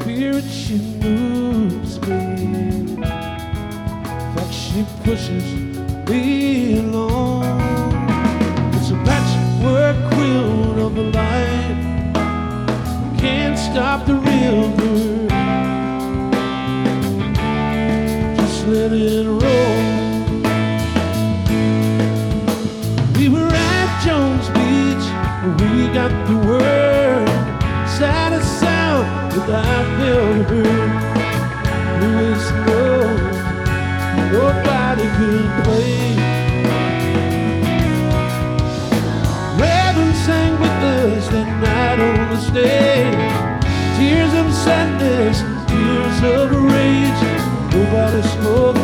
Spirit, she moves me, like she pushes me along. It's a patchwork quilt of a light, can't stop the river, just let it roll. We were at Jones Beach, we got the word, sad as sound without ever heard. Blue as snow, nobody could play. Reverend sang with us that night on the stage. Tears of sadness, tears of rage, nobody smoked